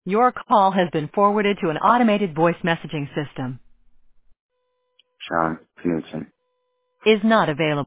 Your call has been forwarded to an automated voice messaging system. Sean Knudsen. Is not available.